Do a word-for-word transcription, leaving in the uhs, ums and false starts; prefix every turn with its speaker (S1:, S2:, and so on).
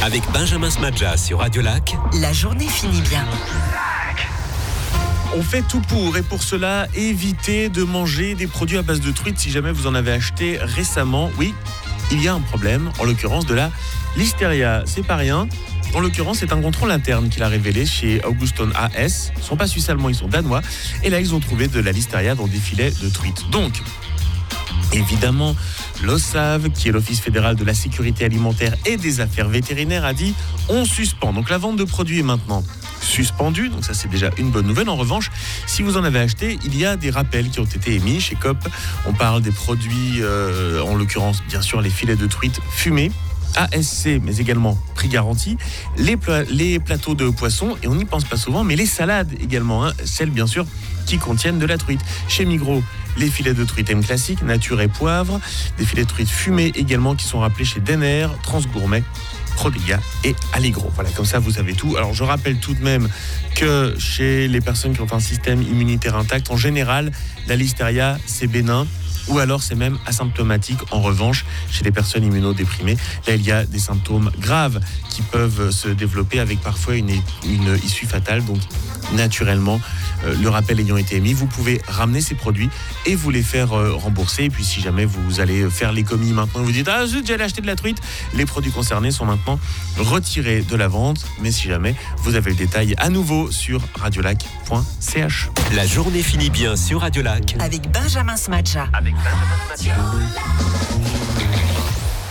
S1: Avec Benjamin Smadja sur Radio Lac.
S2: La journée finit bien.
S3: On fait tout pour, et pour cela, évitez de manger des produits à base de truite si jamais vous en avez acheté récemment. Oui, il y a un problème, en l'occurrence de la listeria. C'est pas rien. En l'occurrence, c'est un contrôle interne qu'il a révélé chez Auguston A S. Ils ne sont pas suisses-allemands, ils sont danois. Et là, ils ont trouvé de la listeria dans des filets de truite. Donc, évidemment, l'O S A V, qui est l'Office fédéral de la sécurité alimentaire et des affaires vétérinaires, a dit on suspend. Donc la vente de produits est maintenant suspendue, donc ça c'est déjà une bonne nouvelle. En revanche, si vous en avez acheté, il y a des rappels qui ont été émis chez Coop. On parle des produits, euh, en l'occurrence bien sûr les filets de truite fumés, A S C, mais également prix garanti, les, pla- les plateaux de poisson, et on n'y pense pas souvent, mais les salades également, hein, celles bien sûr qui contiennent de la truite. Chez Migros, les filets de truite M classique, nature et poivre, des filets de truite fumés également qui sont rappelés chez Denner, Transgourmet, Prodiga et Allegro. Voilà, comme ça vous savez tout. Alors je rappelle tout de même que chez les personnes qui ont un système immunitaire intact, en général, la listeria c'est bénin, ou alors c'est même asymptomatique. En revanche, chez les personnes immunodéprimées, là il y a des symptômes graves qui peuvent se développer avec parfois une, une issue fatale. Donc naturellement, euh, le rappel ayant été émis, vous pouvez ramener ces produits et vous les faire euh, rembourser. Et puis si jamais vous allez faire les commis maintenant, vous dites ah zut, j'allais acheter de la truite, les produits concernés sont maintenant retirés de la vente. Mais si jamais, vous avez le détail à nouveau sur radiolac point c h.
S1: La journée finit bien sur Radio Lac.
S2: Avec Benjamin Smadja.
S1: Avec Benjamin Smadja.